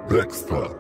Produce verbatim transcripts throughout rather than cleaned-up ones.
Blackstar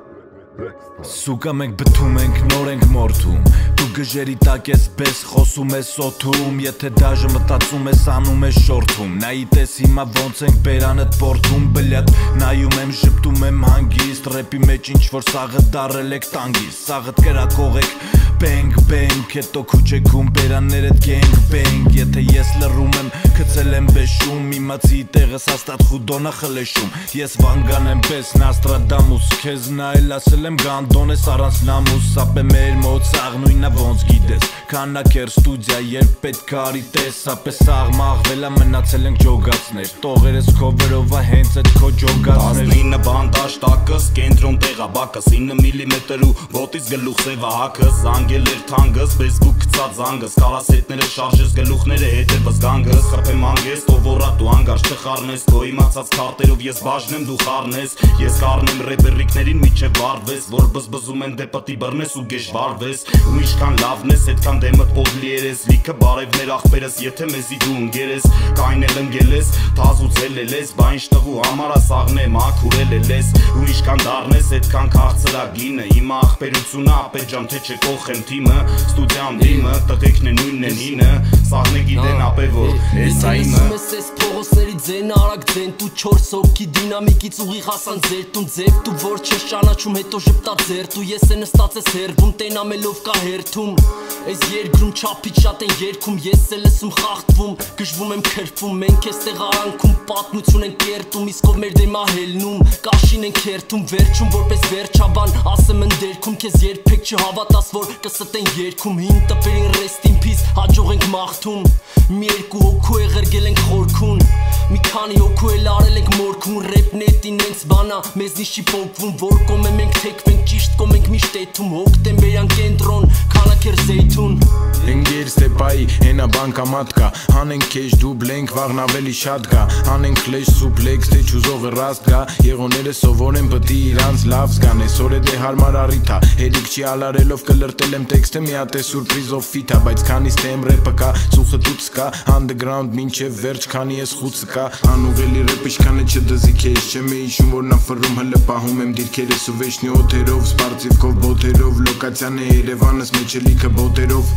Սուկա մենք բթում ենք, նոր ենք մորթում Դու գժերի տակ ես բես, խոսում ես սոթում Եթե դաժը մտածում ես, անում ես շորթում Նայիտ ես հիմա ոնց ենք բերանըտ պորթում Բլյատ նայում եմ, ժպտում եմ հանգիստ Ռեպի մեջ ինչ-որ սաղըտ դարել եք տանգիս Սաղըտ կրակող եք, բենք, բենք Հետո քուչեքում բերաններըտ գենք, բենք Եթե ես լռում եմ, կծել եմ բեշում Իմացի տեղս հաստատ խուդոնա խլեշում Ես վանգան եմ պես Նաստրադամուս Քեզ նայել ասել եմ գանդոն ես առանց նամուս Սապ է մեր մոտ սաղ նույնա ոնց գիտես Քանակեր ստուդիա երբ պետք արի տես Սապ է սաղ մաղվելա մնացել ենք ջոգացներ Տողերս քովերովա հենց էտ քո ջոգացներ տասնինը բանդաշ տակս, կենտրոն տեղաբակս ինը միլիմետր ու ոտից գլուխ սևահակս Զանգել էր թանգս, բեսբուկ կծած զանգս Կարասետները շարժես գլուխները հետևս գանգս Խպեմ անգես, տովորատ ու անգարշ չխարնես Քո իմացած քարտերով ես բաժնեմ դու խարնես Ես խարնեմ ռեպերիկներին միջև վարվես Որ բզբզում են դեպտի բռնես ու գեշ վարվես Ու իշքան լավն ես, հետքան դեմըտ պոդլի երես Լիքը բարևներ աղբերս, եթե մեզի դու ընգեր ես Կայնել ընգել ես, թազուցել էլ ես Բա ինչ տղու համարա սաղն է մաքուրել էլ ես Ու իշքան դարնես, հետքան քաղցրագինը Հիմա աղբերությունը ապեջան թե չէ կողեմ թիմը Ստուդիամ դիմը, տղեկն է նույնն են հինը Սաղն է գիտեն ապե որ, ես այմը Ես փողոցների ձեն արագ ձեն Դու չորս հոգի դինամիկից ուղիղ հասան ձեր Տուն ձև դու որ չես ճանաչում հետո ժպտա ձեր Դու ես է նստած ես հերվում տենամելով կա հերթում Ես երկրում չապից շատ են երկում Ես էլ լսում խաղթվում Գժվում եմ քրվում Մենք ես տեղարանքում պատմություն են կերտում Իսկ ով մեր դեմա հելնում Կաշին են քերթում Վերջում որպես վերջաբան ասեմ են դերքում Քեզ երբեք չհավատաս որ կստեն երկում Հին տպերին rest in peace հաջող ենք մաղթում Մի երկու հոգու է ղրգել ենք խորքուն Մի քանի հոգու էլ արել ենք մորքուն Ռեպնետին ենց բանա մեզնից չի պոպվում Որ կոմ է մենք թեքվենք ճիշտ կոմ ենք միշտ էթում Հոկտեմբերյան կենտրոն քանակեր զեյթուն Ընգեր ստեպայի հենա բանկամատ կա Հանենք քեշ դուբլ ենք վաղն ավելի շատ կա Հանենք խլեշ սուպլեքս թե չուզողը ռաստ կա Եղոները սովոր են պտի իրանց լավ զգան Այսօր է դե հարմար առիթա Հերիք չի ալարելով կլրտել եմ տեքստը Միատ է սուրպրիզով ֆիթա Բայց քանից թե եմ ռեպը կա Ծուխը տուց կա Underground մինչև վերջ քանի ես խուցը կա Անուղելի ռեպը չքանը չդզի քեզ Չեմ է իշում որ նա ֆռում հլը պահում եմ դիրքերս ու վեշնի օթերով Սպարծիվքով բոթերով Լոկացյան է Երևանս մեջ է լիքը բոտերով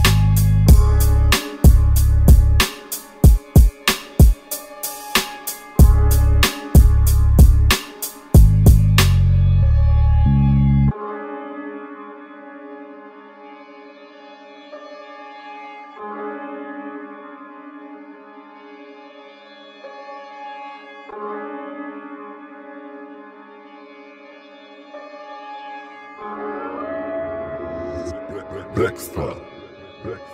Blackstar